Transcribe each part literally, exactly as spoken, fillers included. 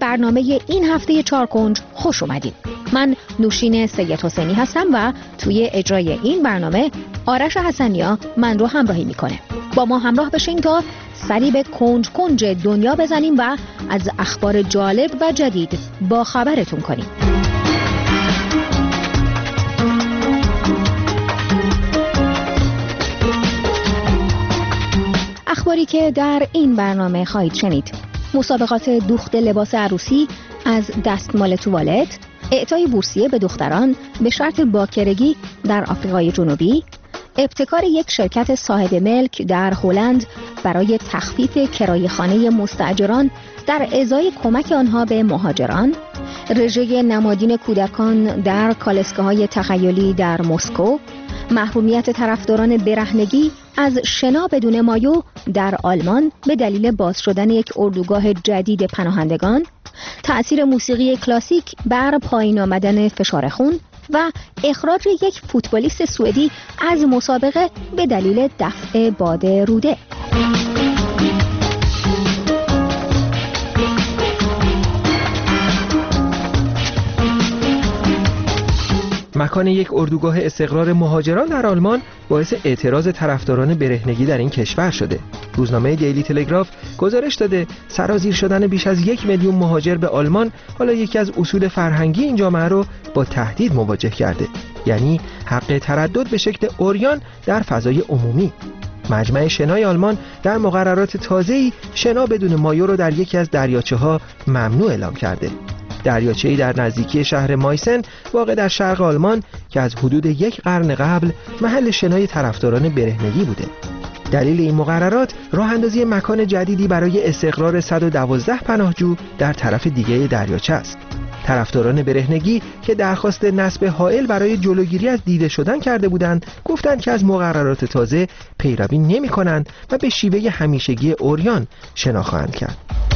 برنامه این هفته چارکنج خوش اومدید. من نوشین سید حسینی هستم و توی اجرای این برنامه آرش حسنیا من رو همراهی میکنه. با ما همراه بشین تا سری به کنج کنج دنیا بزنیم و از اخبار جالب و جدید با خبرتون کنیم. اخباری که در این برنامه خواهید شنید: مسابقات دوخت لباس عروسی از دستمال توالت، اعطای بورسیه به دختران به شرط باکرگی در آفریقای جنوبی، ابتکار یک شرکت صاحب ملک در هلند برای تخفیف کرایه خانه مستاجران در ازای کمک آنها به مهاجران، رژه نمادین کودکان در کالسکه‌های تخیلی در مسکو، محرومیت طرفداران برهنگی از شنا بدون مایو در آلمان به دلیل باز شدن یک اردوگاه جدید پناهندگان، تأثیر موسیقی کلاسیک بر پایین آمدن فشار خون و اخراج یک فوتبالیست سوئدی از مسابقه به دلیل دفع باد روده. مکان یک اردوگاه استقرار مهاجران در آلمان باعث اعتراض طرفداران برهنگی در این کشور شده. روزنامه دیلی تلگراف گزارش داده سرازیر شدن بیش از یک میلیون مهاجر به آلمان حالا یکی از اصول فرهنگی این جامعه رو با تهدید مواجه کرده، یعنی حق تردد به شکل عریان در فضای عمومی. مجمع شنای آلمان در مقررات تازه‌ای شنا بدون مایو رو در یکی از دریاچه‌ها ممنوع اعلام کرده. دریاچه‌ای در نزدیکی شهر مایسن واقع در شرق آلمان که از حدود یک قرن قبل محل شنای طرفداران برهنگی بوده. دلیل این مقررات راه اندازی مکان جدیدی برای استقرار صد و دوازده پناهجو در طرف دیگه دریاچه است. طرفداران برهنگی که درخواست نصب حائل برای جلوگیری از دیده شدن کرده بودند، گفتند که از مقررات تازه پیروی نمی‌کنند و به شیوه همیشگی عریان شنا خواهند کرد.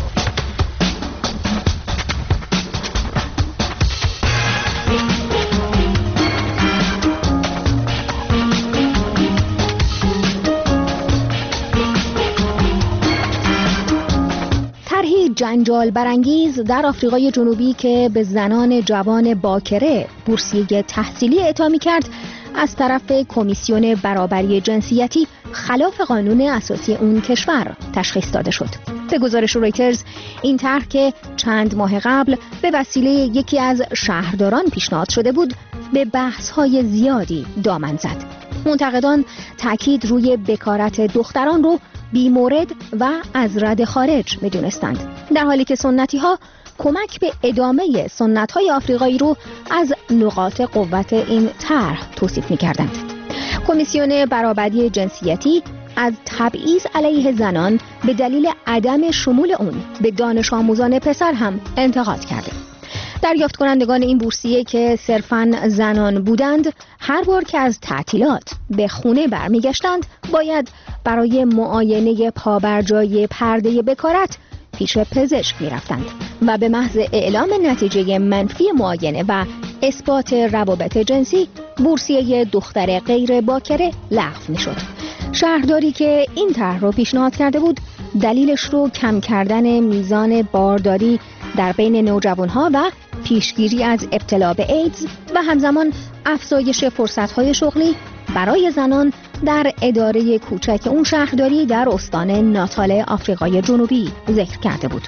جنجال برانگیز در آفریقای جنوبی که به زنان جوان باکره بورسیه تحصیلی اعطا می‌کرد از طرف کمیسیون برابری جنسیتی خلاف قانون اساسی اون کشور تشخیص داده شد. به گزارش رویترز این طرح که چند ماه قبل به وسیله یکی از شهرداران پیشنهاد شده بود به بحث‌های زیادی دامن زد. منتقدان تاکید روی بکارت دختران رو بی‌مورد و از رد خارج می‌دونستند، در حالی که سنتی ها کمک به ادامه سنت های آفریقایی رو از نقاط قوت این طرح توصیف می‌کردند. کمیسیون برابری جنسیتی از تبعیض علیه زنان به دلیل عدم شمول اون به دانش آموزان پسر هم انتقاد کرده. دریافت کنندگان این بورسیه که صرفاً زنان بودند، هر بار که از تعطیلات به خونه برمیگشتند باید برای معاینه پابرجای پرده بکارت پیش پزشک میرفتند و به محض اعلام نتیجه منفی معاینه و اثبات روابط جنسی بورسیه دختر غیر باکره لغو میشد. شهرداری که این طرح رو پیشنهاد کرده بود دلیلش رو کم کردن میزان بارداری در بین نوجوانها و پیشگیری از ابتلا به ایدز و همزمان افزایش فرصت‌های شغلی برای زنان در اداره کوچک اون شهرداری در استان ناتال آفریقای جنوبی ذکر کرده بود.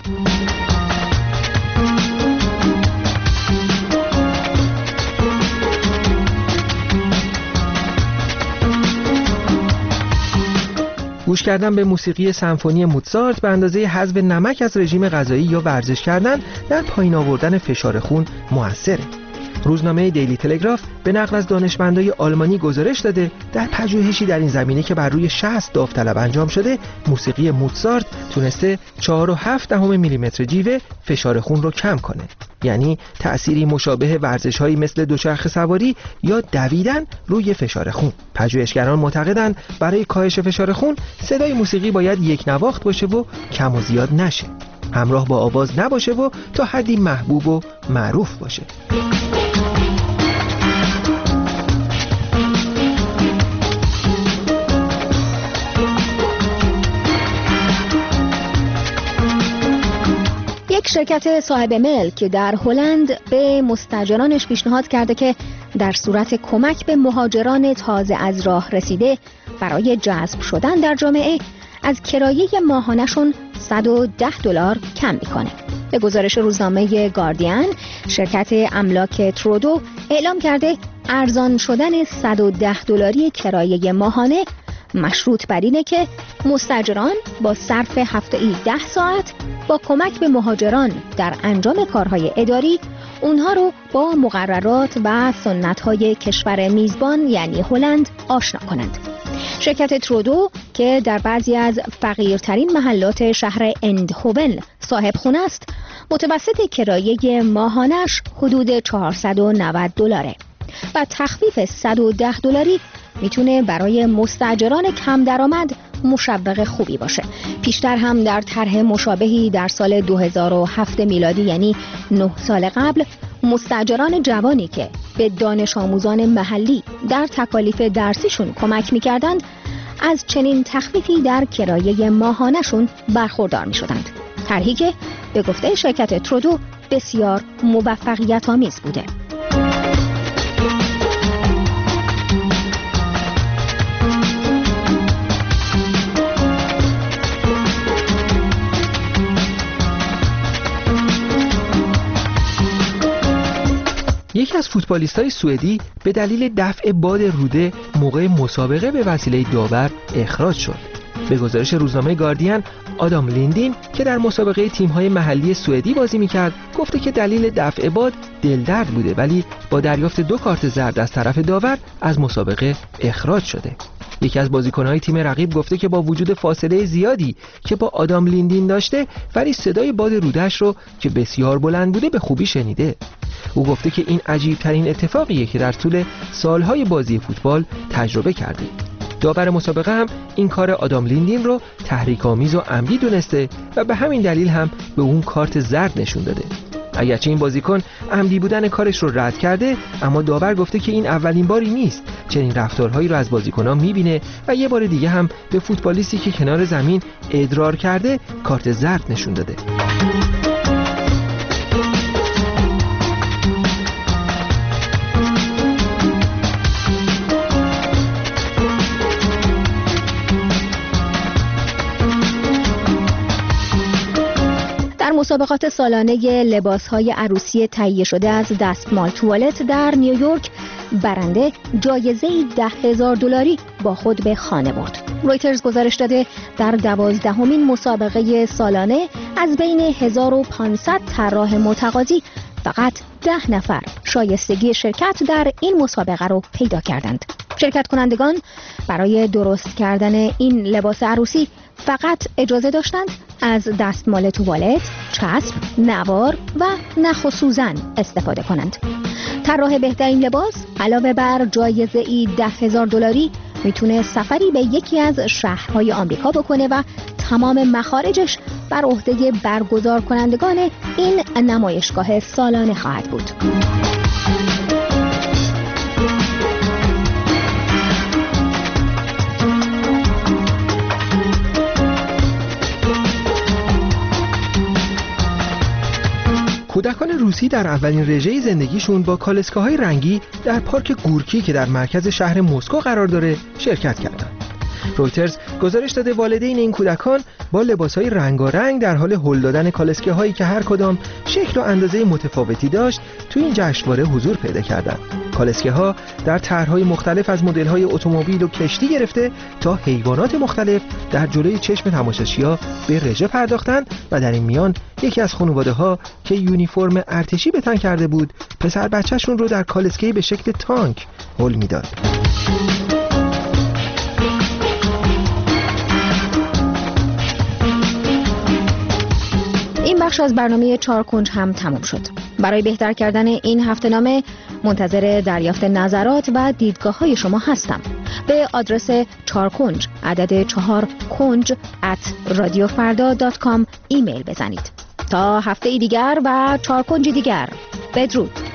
گوش کردن به موسیقی سمفونی موزارت به اندازه حذف نمک از رژیم غذایی یا ورزش کردن در پایین آوردن فشار خون موثره. روزنامه دیلی تلگراف به نقل از دانشمندای آلمانی گزارش داده در پژوهشی در این زمینه که بر روی شصت داوطلب انجام شده، موسیقی موزارت تونسته چهار و هفت دهم میلیمتر جیوه فشار خون رو کم کنه. یعنی تأثیری مشابه ورزش‌هایی مثل دوچرخه سواری یا دویدن روی فشار خون. پژوهشگران معتقدند برای کاهش فشار خون صدای موسیقی باید یک نواخت باشه و کم و زیاد نشه. همراه با آواز نباشه و تا حدی محبوب و معروف باشه. یک شرکت صاحب ملک در هلند به مستاجرانش پیشنهاد کرده که در صورت کمک به مهاجران تازه از راه رسیده برای جذب شدن در جامعه از کرایه ماهانه‌شون صد و ده دلار کم میکنه. به گزارش روزنامه گاردین، شرکت املاک ترودو اعلام کرده ارزان شدن صد و ده دلاری کرایه ماهانه مشروط بر اینه که مستاجران با صرف هفته‌ای ده ساعت با کمک به مهاجران در انجام کارهای اداری اونها رو با مقررات و سنت‌های کشور میزبان یعنی هلند آشنا کنند. شرکت ترودو که در بعضی از فقیرترین محلات شهر اندهوون صاحب خونه است، متوسط کرایه ماهانش حدود چهارصد و نود دلاره و تخفیف صد و ده دلاری میتونه برای مستاجران کم درآمد مشوق خوبی باشه. پیشتر هم در طرح مشابهی در سال دو هزار و هفت میلادی یعنی نه سال قبل، مستاجران جوانی که به دانش آموزان محلی در تکالیف درسیشون کمک میکردند از چنین تخفیفی در کرایه ماهانشون برخوردار میشدند. طرحی که به گفته شرکت ترودو بسیار موفقیت آمیز بوده. یکی از فوتبالیستای سوئدی به دلیل دفع باد روده موقع مسابقه به وسیله داور اخراج شد. به گزارش روزنامه گاردین، آدام لیندین که در مسابقه تیم‌های محلی سوئدی بازی می‌کرد، گفته که دلیل دفع باد دلدرد بوده ولی با دریافت دو کارت زرد از طرف داور از مسابقه اخراج شده. یکی از بازیکن‌های تیم رقیب گفته که با وجود فاصله زیادی که با آدام لیندین داشته ولی صدای باد روده‌اش رو که بسیار بلند بوده به خوبی شنیده. او گفته که این عجیب ترین اتفاقیه که در طول سالهای بازی فوتبال تجربه کرده. داور مسابقه هم این کار آدام لیندین رو تحریک‌آمیز و عمدی دونسته و به همین دلیل هم به اون کارت زرد نشون داده. اگرچه این بازیکن عمدی بودن کارش رو رد کرده، اما داور گفته که این اولین باری نیست چنین رفتارهایی رو از بازیکنان میبینه و یه بار دیگه هم به فوتبالیستی که کنار زمین ادرار کرده کارت زرد نشون داده. مسابقات سالانه لباس‌های عروسی تهیه شده از دستمال توالت در نیویورک برنده جایزه‌ای ده هزار دلاری با خود به خانه برد. رویترز گزارش داده در دوازدهمین مسابقه سالانه از بین هزار و پانصد طراح متقاضی فقط ده نفر شایستگی شرکت در این مسابقه رو پیدا کردند. شرکت کنندگان برای درست کردن این لباس عروسی فقط اجازه داشتند از دستمال توالت، چسب، نوار و نخ و سوزن استفاده کنند. طراح بهترین لباس علاوه بر جایزه‌ای ده هزار دلاری میتونه سفری به یکی از شهرهای آمریکا بکنه و تمام مخارجش بر عهده برگزار کنندگان این نمایشگاه سالانه خواهد بود. کودکان روسی در اولین رژه زندگیشون با کالسکه‌های رنگی در پارک گورکی که در مرکز شهر مسکو قرار داره شرکت کردند. رویترز گزارش داده والدین این کودکان با لباسهای رنگارنگ در حال هل دادن کالسکه‌هایی که هر کدام شکل و اندازه متفاوتی داشت تو این جشنواره حضور پیدا کردند. کالسکه‌ها در طرح‌های مختلف از مدل‌های اتومبیل و کشتی گرفته تا حیوانات مختلف در جلوی چشم تماشاچی‌ها به رژه پرداختند و در این میان یکی از خانواده‌ها که یونیفرم ارتشی به تن کرده بود پسر بچه‌شون رو در کالسکه‌ای به شکل تانک هل میداد. این بخش از برنامه چهار کنج هم تموم شد. برای بهتر کردن این هفته‌نامه منتظر دریافت نظرات و دیدگاه‌های شما هستم. به آدرس چهار کنج عدد چهار کنج ات رادیو فردا دات کام ایمیل بزنید. تا هفته دیگر و چهار کنج دیگر، بدرود.